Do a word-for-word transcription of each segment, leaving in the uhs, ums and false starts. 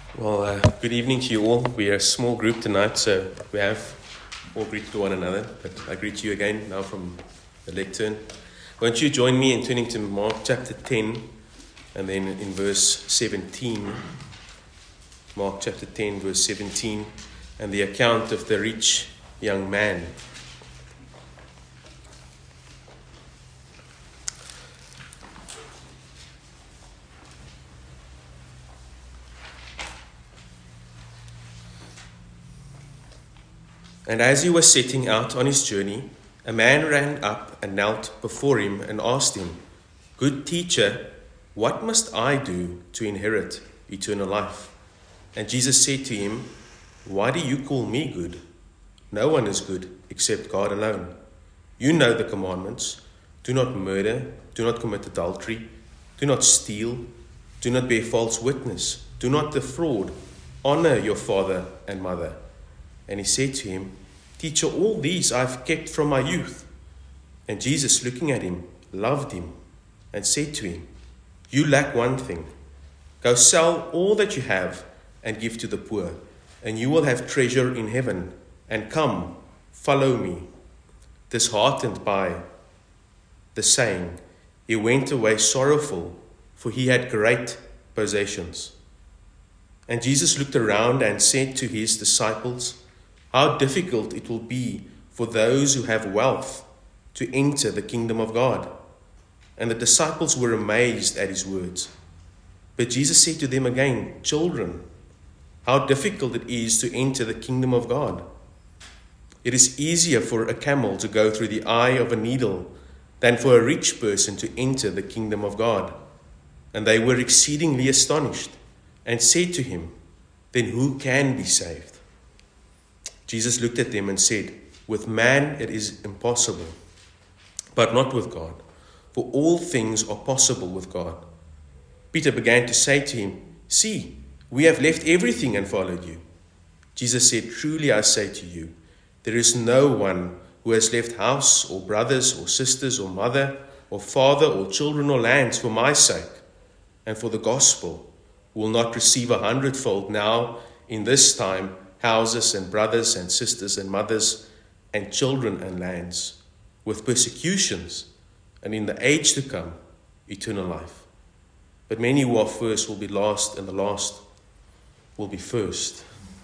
Well, uh, good evening to you all. We are a small group tonight, so we have all greeted one another, but I greet you again now from the lectern. Won't you join me in turning to Mark chapter ten, and then in verse seventeen, Mark chapter ten, verse seventeen, and the account of the rich young man. And as he was setting out on his journey, a man ran up and knelt before him and asked him, "Good teacher, what must I do to inherit eternal life?" And Jesus said to him, "Why do you call me good? No one is good except God alone. You know the commandments. Do not murder, do not commit adultery, do not steal, do not bear false witness, do not defraud, honor your father and mother." And he said to him, "Teacher, all these I have kept from my youth." And Jesus, looking at him, loved him and said to him, "You lack one thing. Go sell all that you have and give to the poor, and you will have treasure in heaven. And come, follow me." Disheartened by the saying, he went away sorrowful, for he had great possessions. And Jesus looked around and said to his disciples, "How difficult it will be for those who have wealth to enter the kingdom of God." And the disciples were amazed at his words. But Jesus said to them again, "Children, how difficult it is to enter the kingdom of God. It is easier for a camel to go through the eye of a needle than for a rich person to enter the kingdom of God." And they were exceedingly astonished and said to him, "Then who can be saved?" Jesus looked at them and said, "With man it is impossible, but not with God, for all things are possible with God." Peter began to say to him, "See, we have left everything and followed you." Jesus said, "Truly I say to you, there is no one who has left house or brothers or sisters or mother or father or children or lands for my sake and for the gospel who will not receive a hundredfold now in this time houses and brothers and sisters and mothers and children and lands, with persecutions, and in the age to come, eternal life. But many who are first will be last, and the last will be first."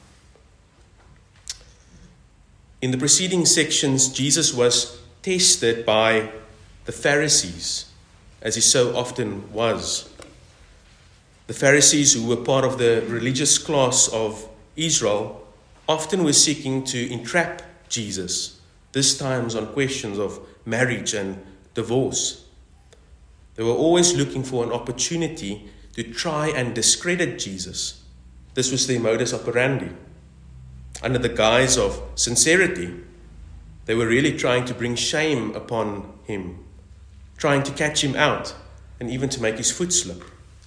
In the preceding sections, Jesus was tested by the Pharisees, as he so often was. The Pharisees, who were part of the religious class of Israel, often were seeking to entrap Jesus, this times on questions of marriage and divorce. They were always looking for an opportunity to try and discredit Jesus. This was their modus operandi. Under the guise of sincerity, they were really trying to bring shame upon him, trying to catch him out, and even to make his foot slip.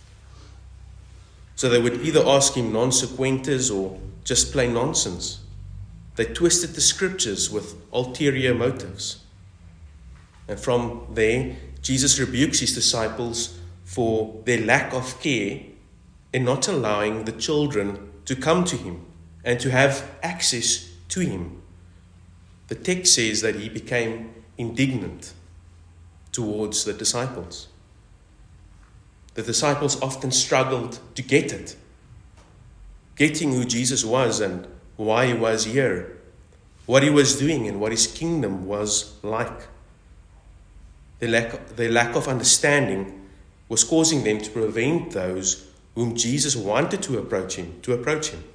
So they would either ask him non sequenters or just plain nonsense. They twisted the scriptures with ulterior motives. And from there, Jesus rebukes his disciples for their lack of care in not allowing the children to come to him and to have access to him. The text says that he became indignant towards the disciples. The disciples often struggled to get it, getting who Jesus was and why he was here, what he was doing and what his kingdom was like. Their lack, their lack of understanding was causing them to prevent those whom Jesus wanted to approach him, to approach him.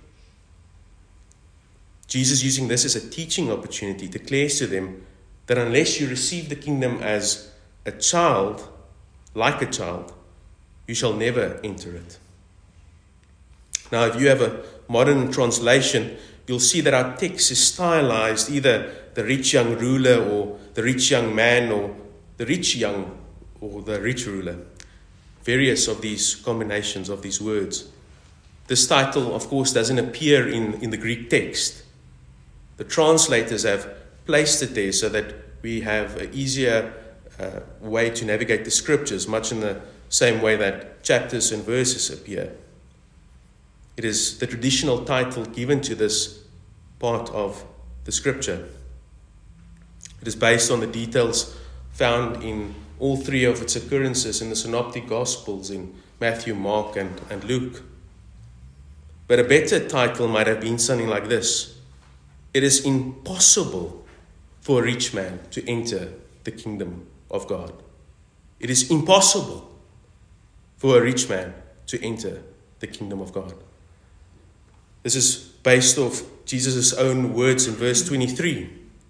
Jesus, using this as a teaching opportunity, declares to them that unless you receive the kingdom as a child, like a child, you shall never enter it. Now, if you have a modern translation, you'll see that our text is stylized either the rich young ruler or the rich young man or the rich young or the rich ruler. Various of these combinations of these words. This title, of course, doesn't appear in, in the Greek text. The translators have placed it there so that we have an easier uh, way to navigate the scriptures, much in the same way that chapters and verses appear. It is the traditional title given to this part of the scripture. It is based on the details found in all three of its occurrences in the Synoptic Gospels, in Matthew, Mark, and, and Luke. But a better title might have been something like this: It is impossible for a rich man to enter the kingdom of God. It is impossible for a rich man to enter the kingdom of God. This is based off Jesus' own words in verse twenty-three.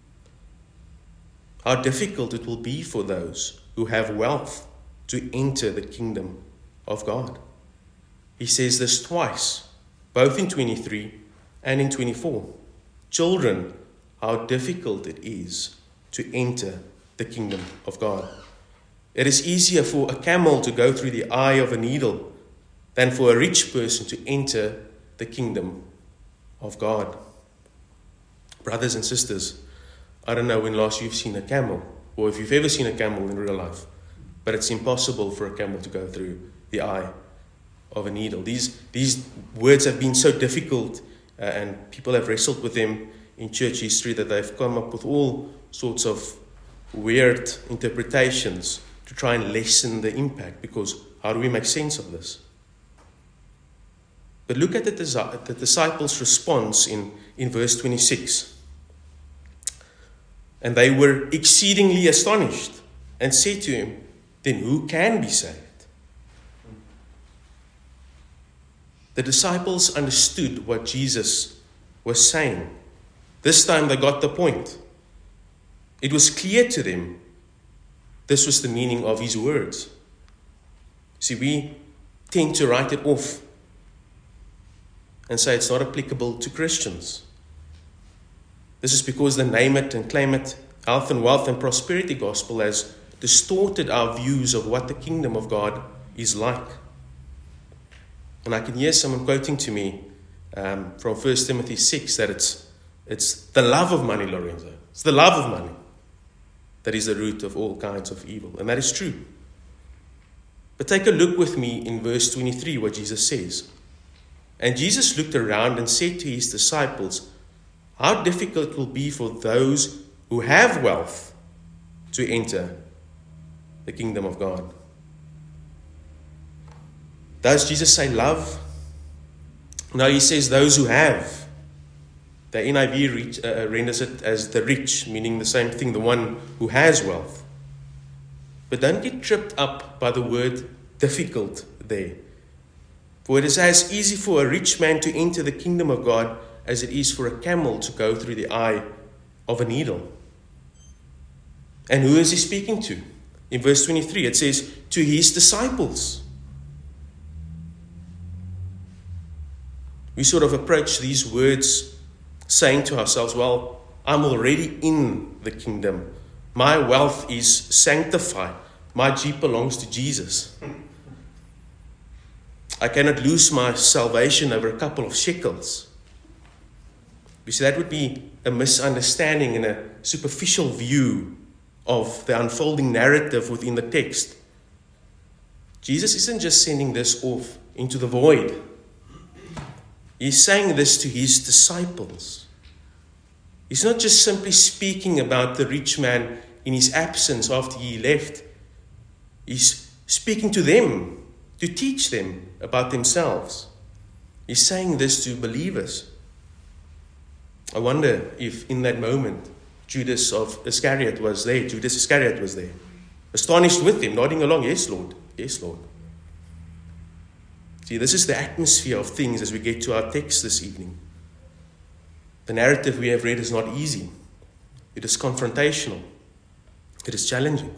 How difficult it will be for those who have wealth to enter the kingdom of God. He says this twice, both in twenty-three and in twenty-four. Children, how difficult it is to enter the kingdom of God. It is easier for a camel to go through the eye of a needle than for a rich person to enter the kingdom of God. Brothers and sisters, I don't know when last you've seen a camel, or if you've ever seen a camel in real life, but it's impossible for a camel to go through the eye of a needle. These, these words have been so difficult, uh, and people have wrestled with them in church history that they've come up with all sorts of weird interpretations to try and lessen the impact, because how do we make sense of this? But look at the, the disciples' response in, in verse twenty-six. And they were exceedingly astonished and said to him, then who can be saved? The disciples understood what Jesus was saying. This time they got the point. It was clear to them this was the meaning of his words. See, we tend to write it off and say it's not applicable to Christians. This is because the name it and claim it, health and wealth and prosperity gospel has distorted our views of what the kingdom of God is like. And I can hear someone quoting to me um, from First Timothy six that it's, it's the love of money, Lorenzo. It's the love of money that is the root of all kinds of evil. And that is true. But take a look with me in verse twenty-three, what Jesus says. And Jesus looked around and said to his disciples, how difficult it will be for those who have wealth to enter the kingdom of God. Does Jesus say love? No, he says those who have. The N I V reach, uh, renders it as the rich, meaning the same thing, the one who has wealth. But don't get tripped up by the word difficult there. For it is as easy for a rich man to enter the kingdom of God as it is for a camel to go through the eye of a needle. And who is he speaking to? In verse twenty-three, it says, to his disciples. We sort of approach these words saying to ourselves, well, I'm already in the kingdom. My wealth is sanctified. My Jeep belongs to Jesus. I cannot lose my salvation over a couple of shekels. You see, that would be a misunderstanding and a superficial view of the unfolding narrative within the text. Jesus isn't just sending this off into the void. He's saying this to his disciples. He's not just simply speaking about the rich man in his absence after he left. He's speaking to them to teach them about themselves. He's saying this to believers. I wonder if in that moment Judas of Iscariot was there. Judas Iscariot was there. Astonished with him, nodding along. Yes, Lord. Yes, Lord. See, this is the atmosphere of things as we get to our text this evening. The narrative we have read is not easy. It is confrontational. It is challenging.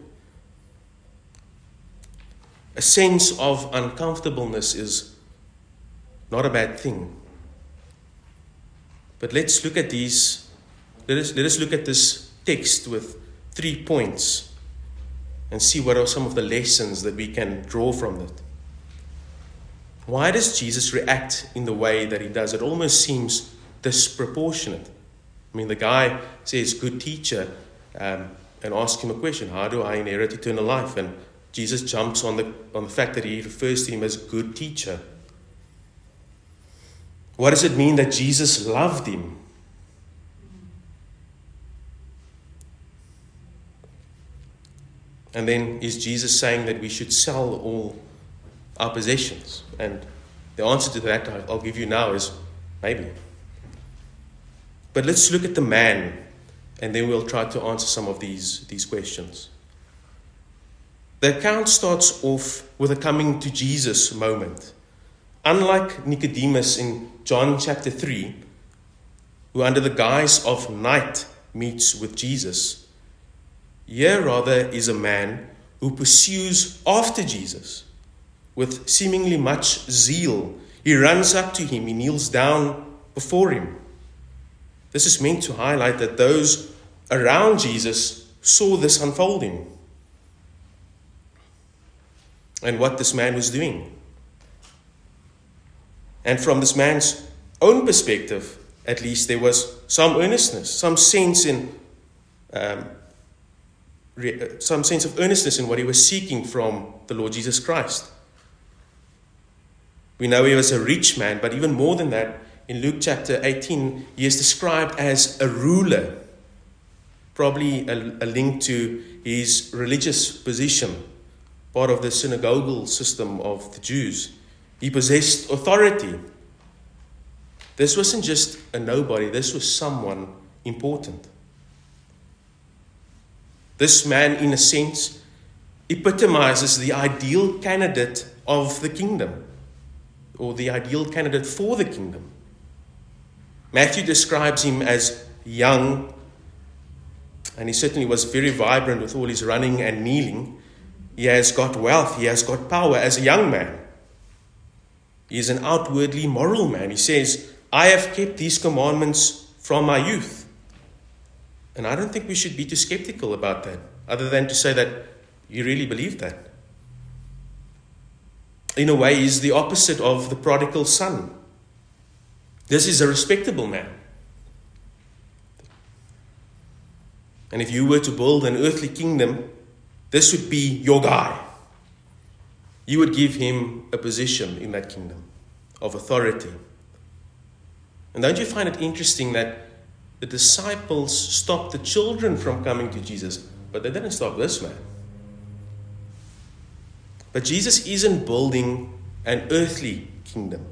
A sense of uncomfortableness is not a bad thing. But let's look at these, let us, let us look at this text with three points and see what are some of the lessons that we can draw from it. Why does Jesus react in the way that he does? It almost seems disproportionate. I mean, the guy says, good teacher, um, and asks him a question, how do I inherit eternal life? And Jesus jumps on the, on the fact that he refers to him as good teacher. What does it mean that Jesus loved him? And then is Jesus saying that we should sell all our possessions? And the answer to that I'll give you now is maybe. But let's look at the man, and then we'll try to answer some of these, these questions. The account starts off with a coming to Jesus moment. Unlike Nicodemus in John chapter three, who under the guise of night meets with Jesus, here rather is a man who pursues after Jesus with seemingly much zeal. He runs up to him, he kneels down before him. This is meant to highlight that those around Jesus saw this unfolding and what this man was doing. And from this man's own perspective, at least, there was some earnestness, some sense in, um, re- some sense of earnestness in what he was seeking from the Lord Jesus Christ. We know he was a rich man, but even more than that, in Luke chapter eighteen, he is described as a ruler, probably a, a link to his religious position, part of the synagogal system of the Jews. He possessed authority. This wasn't just a nobody, this was someone important. This man, in a sense, epitomizes the ideal candidate of the kingdom, or the ideal candidate for the kingdom. Matthew describes him as young, and he certainly was very vibrant with all his running and kneeling. He has got wealth, he has got power as a young man. He is an outwardly moral man. He says, I have kept these commandments from my youth. And I don't think we should be too skeptical about that, other than to say that you really believe that. In a way, he's the opposite of the prodigal son. This is a respectable man. And if you were to build an earthly kingdom, this would be your guy. You would give him a position in that kingdom of authority. And don't you find it interesting that the disciples stopped the children from coming to Jesus, but they didn't stop this man? But Jesus isn't building an earthly kingdom.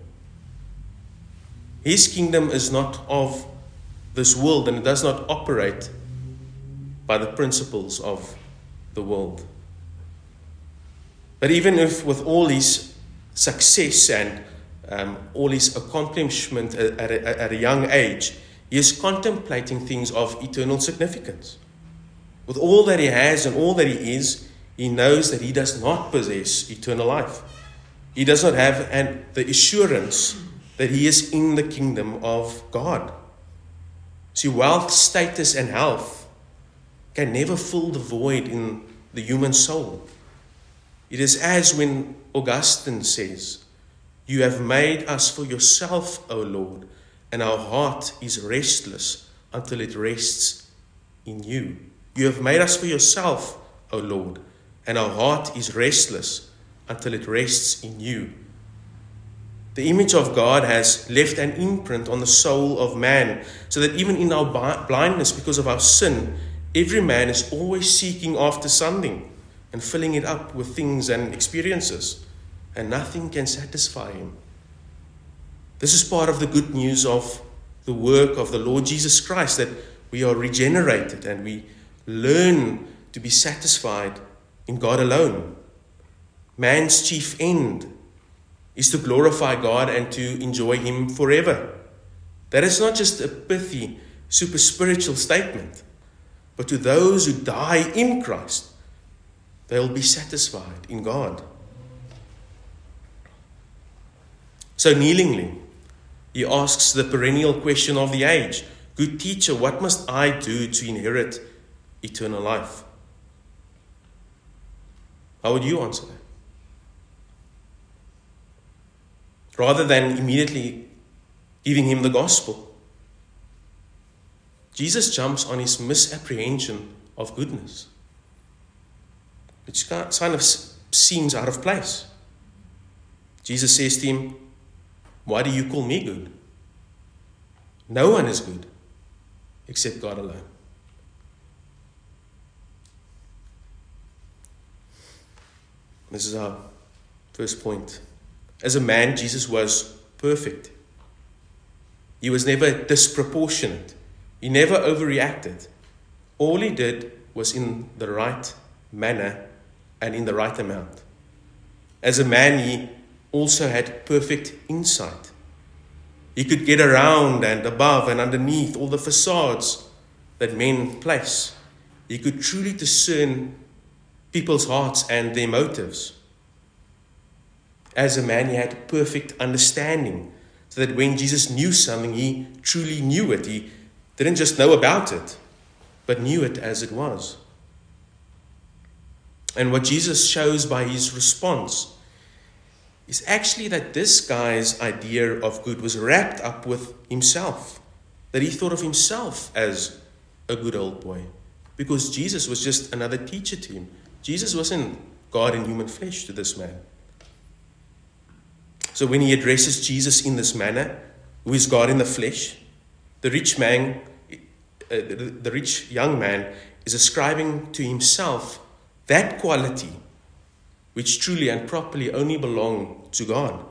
His kingdom is not of this world, and it does not operate by the principles of the world. But even if with all his success and um, all his accomplishment at, at, a, at a young age, he is contemplating things of eternal significance. With all that he has and all that he is, he knows that he does not possess eternal life. He does not have an, the assurance that he is in the kingdom of God. See, wealth, status, and health can never fill the void in the human soul. It is as when Augustine says, you have made us for yourself, O Lord, and our heart is restless until it rests in you. You have made us for yourself, O Lord, and our heart is restless until it rests in you. The image of God has left an imprint on the soul of man, so that even in our blindness because of our sin, every man is always seeking after something and filling it up with things and experiences, and nothing can satisfy him. This is part of the good news of the work of the Lord Jesus Christ, that we are regenerated and we learn to be satisfied in God alone. Man's chief end is to glorify God and to enjoy him forever. That is not just a pithy, super spiritual statement, but to those who die in Christ, they will be satisfied in God. So kneelingly, he asks the perennial question of the age, good teacher, what must I do to inherit eternal life? How would you answer that? Rather than immediately giving him the gospel, Jesus jumps on his misapprehension of goodness, which kind of seems out of place. Jesus says to him, why do you call me good? No one is good except God alone. This is our first point. As a man, Jesus was perfect. He was never disproportionate. He never overreacted. All he did was in the right manner and in the right amount. As a man, he also had perfect insight. He could get around and above and underneath all the facades that men place. He could truly discern people's hearts and their motives. As a man, he had perfect understanding, so that when Jesus knew something, he truly knew it. He didn't just know about it, but knew it as it was. And what Jesus shows by his response is actually that this guy's idea of good was wrapped up with himself, that he thought of himself as a good old boy, because Jesus was just another teacher to him. Jesus wasn't God in human flesh to this man. So when he addresses Jesus in this manner, who is God in the flesh, the rich man, uh, the, the rich young man is ascribing to himself that quality which truly and properly only belong to God.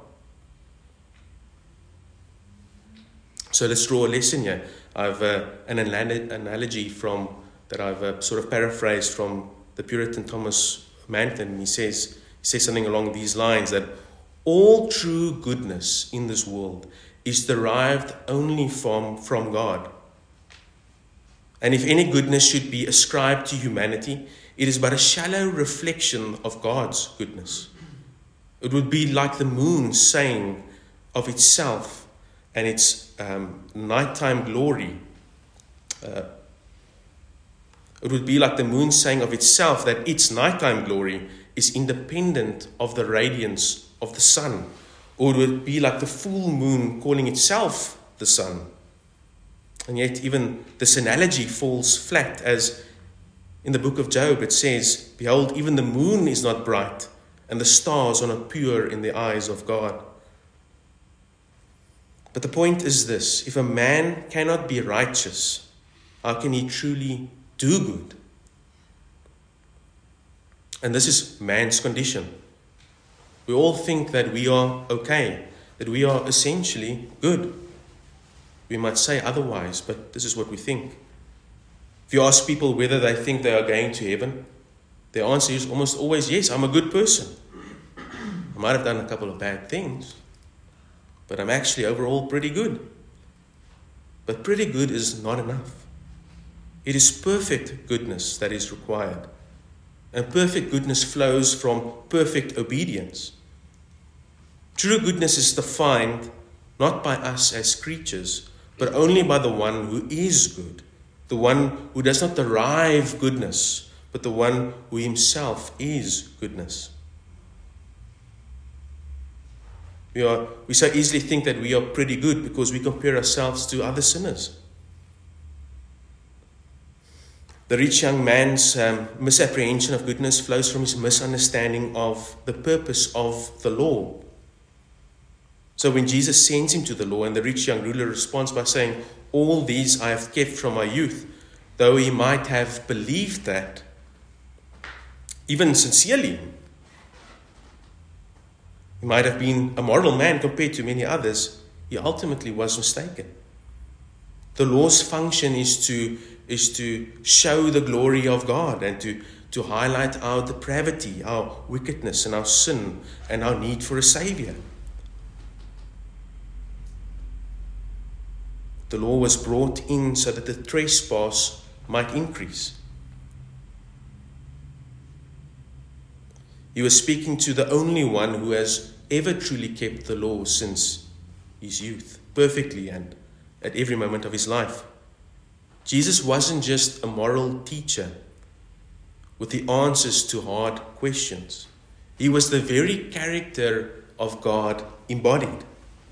So let's draw a lesson here. I've uh, an analogy from that I've uh, sort of paraphrased from the Puritan Thomas Manton. He says he says something along these lines, that all true goodness in this world is derived only from, from God. And if any goodness should be ascribed to humanity, it is but a shallow reflection of God's goodness. It would be like the moon saying of itself and its um, nighttime glory. Uh, it would be like the moon saying of itself that its nighttime glory is independent of the radiance of the sun. Or it would be like the full moon calling itself the sun. And yet even this analogy falls flat, as in the book of Job it says, "Behold, even the moon is not bright, and the stars are not pure in the eyes of God." But the point is this: if a man cannot be righteous, how can he truly do good? And this is man's condition. We all think that we are okay, that we are essentially good. We might say otherwise, but this is what we think. If you ask people whether they think they are going to heaven, their answer is almost always, yes, I'm a good person. I might have done a couple of bad things, but I'm actually overall pretty good. But pretty good is not enough. It is perfect goodness that is required. And perfect goodness flows from perfect obedience. True goodness is defined not by us as creatures, but only by the one who is good, the one who does not derive goodness, but the one who himself is goodness. We are we so easily think that we are pretty good because we compare ourselves to other sinners. The rich young man's um, misapprehension of goodness flows from his misunderstanding of the purpose of the law. So when Jesus sends him to the law, and the rich young ruler responds by saying, "All these I have kept from my youth," though he might have believed that, even sincerely, he might have been a moral man compared to many others, he ultimately was mistaken. The law's function is to is to show the glory of God and to, to highlight our depravity, our wickedness and our sin and our need for a Savior. The law was brought in so that the trespass might increase. He was speaking to the only one who has ever truly kept the law since his youth, perfectly and at every moment of his life. Jesus wasn't just a moral teacher with the answers to hard questions. He was the very character of God embodied.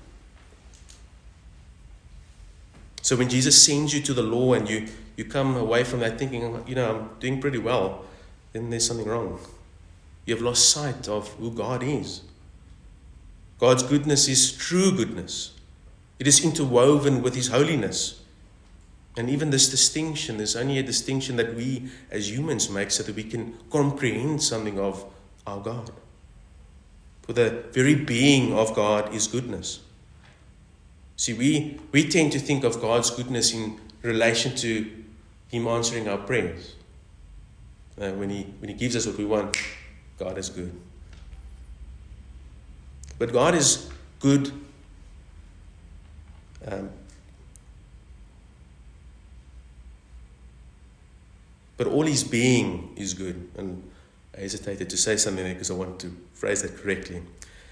So when Jesus sends you to the law and you, you come away from that thinking, you know, I'm doing pretty well, then there's something wrong. You have lost sight of who God is. God's goodness is true goodness. It is interwoven with his holiness. And even this distinction, there's only a distinction that we as humans make so that we can comprehend something of our God. For the very being of God is goodness. See, we, we tend to think of God's goodness in relation to him answering our prayers. Uh, when he, when he gives us what we want, God is good. But God is good um, but all his being is good. And I hesitated to say something there because I want to phrase that correctly.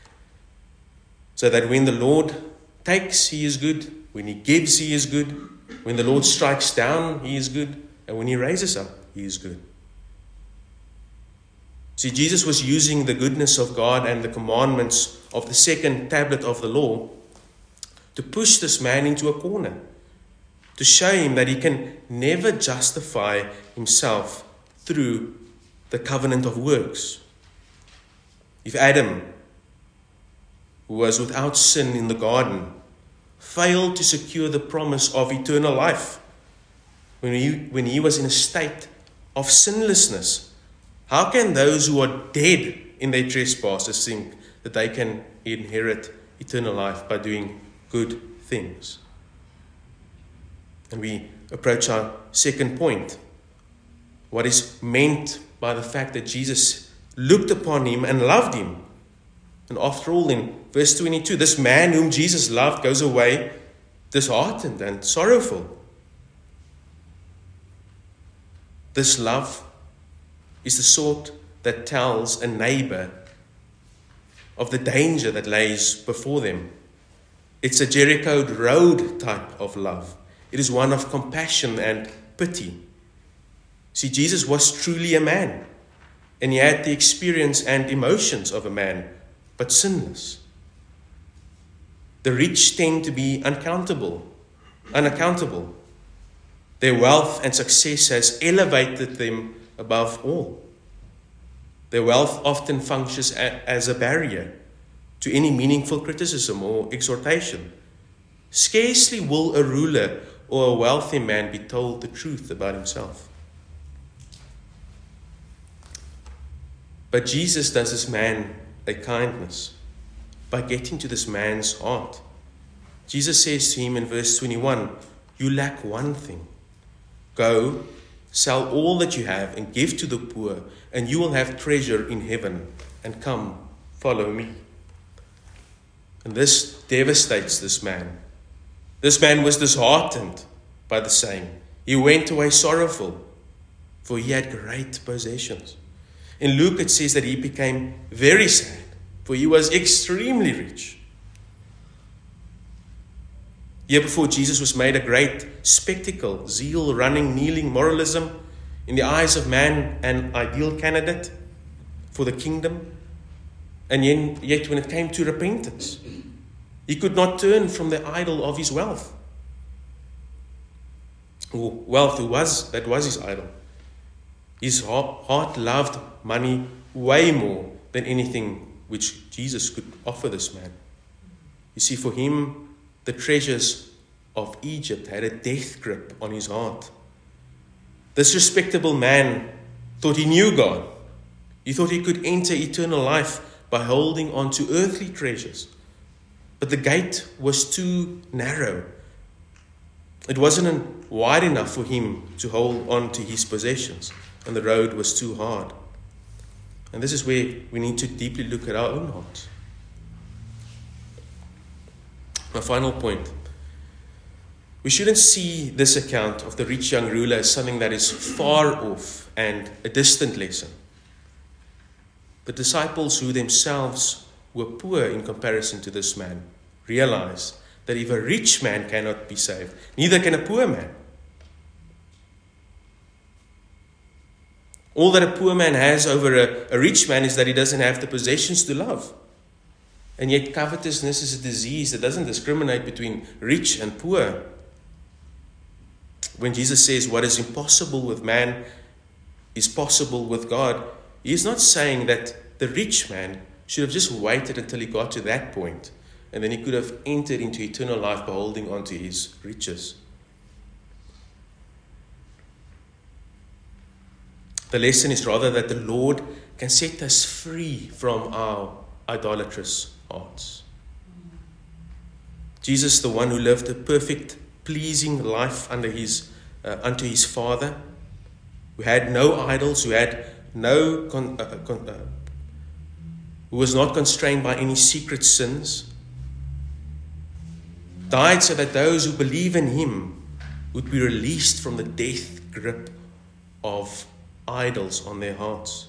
So that when the Lord takes, he is good. When he gives, he is good. When the Lord strikes down, he is good. And when he raises up, he is good. See, Jesus was using the goodness of God and the commandments of the second tablet of the law to push this man into a corner, to show him that he can never justify himself through the covenant of works. If Adam, who was without sin in the garden, failed to secure the promise of eternal life when he, when he was in a state of sinlessness, how can those who are dead in their trespasses think that they can inherit eternal life by doing good things? And we approach our second point. What is meant by the fact that Jesus looked upon him and loved him. And after all, in verse twenty-two, this man whom Jesus loved goes away disheartened and sorrowful. This love is the sort that tells a neighbor of the danger that lays before them. It's a Jericho Road type of love. It is one of compassion and pity. See, Jesus was truly a man, and he had the experience and emotions of a man, but sinless. The rich tend to be uncountable, unaccountable. Their wealth and success has elevated them above all. Their wealth often functions as a barrier to any meaningful criticism or exhortation. Scarcely will a ruler or a wealthy man be told the truth about himself. But Jesus does this man a kindness by getting to this man's heart. Jesus says to him in verse twenty-one, "You lack one thing. Go, sell all that you have and give to the poor, and you will have treasure in heaven. And come, follow me." And this devastates this man. This man was disheartened by the saying. He went away sorrowful, for he had great possessions. In Luke it says that he became very sad, for he was extremely rich. Here before Jesus was made a great spectacle, zeal, running, kneeling, moralism, in the eyes of man an ideal candidate for the kingdom. And yet when it came to repentance, he could not turn from the idol of his wealth. Or wealth who was, that was his idol. His heart loved money way more than anything which Jesus could offer this man. You see, for him, the treasures of Egypt had a death grip on his heart. This respectable man thought he knew God. He thought he could enter eternal life by holding on to earthly treasures. But the gate was too narrow. It wasn't wide enough for him to hold on to his possessions, and the road was too hard. And this is where we need to deeply look at our own hearts. My final point. We shouldn't see this account of the rich young ruler as something that is far off and a distant lesson. The disciples, who themselves were poor in comparison to this man, realized that if a rich man cannot be saved, neither can a poor man. All that a poor man has over a, a rich man is that he doesn't have the possessions to love. And yet covetousness is a disease that doesn't discriminate between rich and poor. When Jesus says what is impossible with man is possible with God, he is not saying that the rich man should have just waited until he got to that point and then he could have entered into eternal life by holding on to his riches. The lesson is rather that the Lord can set us free from our idolatrous hearts. Jesus, the one who lived a perfect, pleasing life under his, uh, unto his Father, who had no idols, who had no, con- uh, con- uh, who was not constrained by any secret sins, died so that those who believe in him would be released from the death grip of idols on their hearts.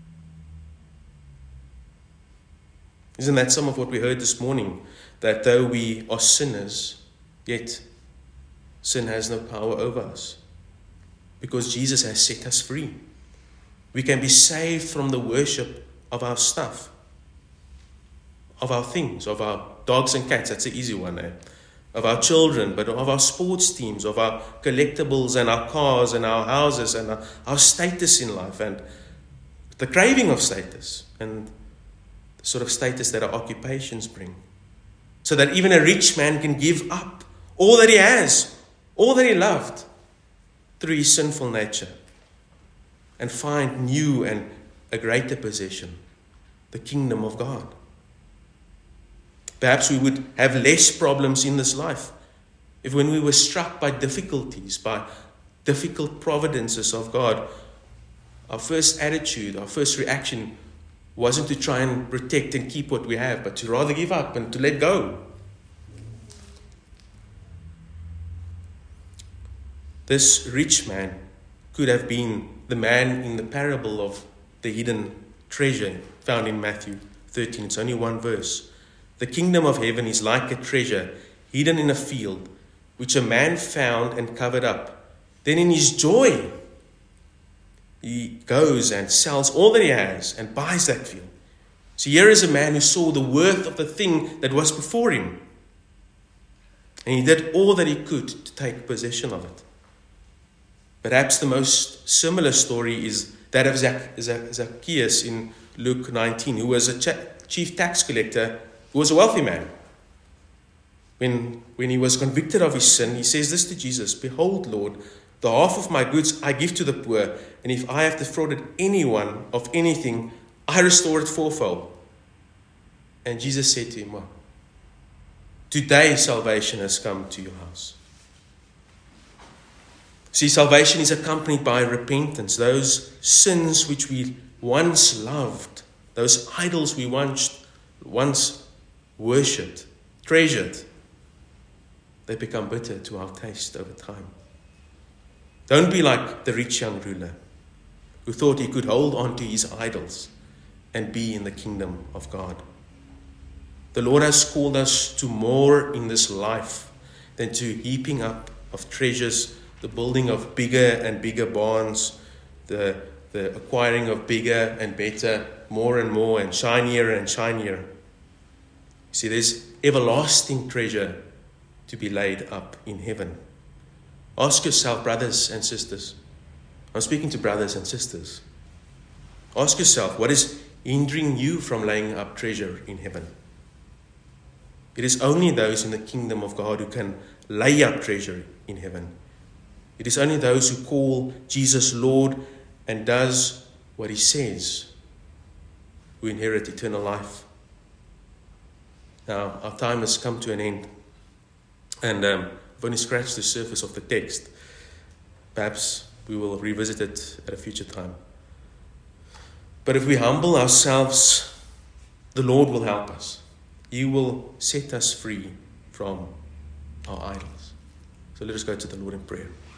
Isn't that some of what we heard this morning? That though we are sinners, yet sin has no power over us. Because Jesus has set us free. We can be saved from the worship of our stuff, of our things, of our dogs and cats. That's an easy one, eh? Of our children, but of our sports teams, of our collectibles and our cars and our houses and our, our status in life and the craving of status and the sort of status that our occupations bring. So that even a rich man can give up all that he has, all that he loved, through his sinful nature, and find new and a greater possession, the kingdom of God. Perhaps we would have less problems in this life if when we were struck by difficulties, by difficult providences of God, our first attitude, our first reaction wasn't to try and protect and keep what we have, but to rather give up and to let go. This rich man could have been the man in the parable of the hidden treasure found in Matthew thirteen. It's only one verse. The kingdom of heaven is like a treasure hidden in a field, which a man found and covered up. Then in his joy, he goes and sells all that he has and buys that field. So here is a man who saw the worth of the thing that was before him. And he did all that he could to take possession of it. Perhaps the most similar story is that of Zac- Zac- Zacchaeus in Luke nineteen, who was a cha- chief tax collector, who was a wealthy man. When, when he was convicted of his sin, he says this to Jesus, "Behold, Lord, the half of my goods I give to the poor, and if I have defrauded anyone of anything, I restore it fourfold." And Jesus said to him, "Well, today salvation has come to your house." See, salvation is accompanied by repentance. Those sins which we once loved, those idols we once, once worshipped, treasured, they become bitter to our taste over time. Don't be like the rich young ruler who thought he could hold on to his idols and be in the kingdom of God. The Lord has called us to more in this life than to heaping up of treasures, the building of bigger and bigger barns, the, the acquiring of bigger and better, more and more and shinier and shinier. See, there's everlasting treasure to be laid up in heaven. Ask yourself, brothers and sisters. I'm speaking to brothers and sisters. Ask yourself, what is hindering you from laying up treasure in heaven? It is only those in the kingdom of God who can lay up treasure in heaven. It is only those who call Jesus Lord and does what he says who inherit eternal life. Now, our time has come to an end. And um, I've only scratched the surface of the text. Perhaps we will revisit it at a future time. But if we humble ourselves, the Lord will help us. He will set us free from our idols. So let us go to the Lord in prayer.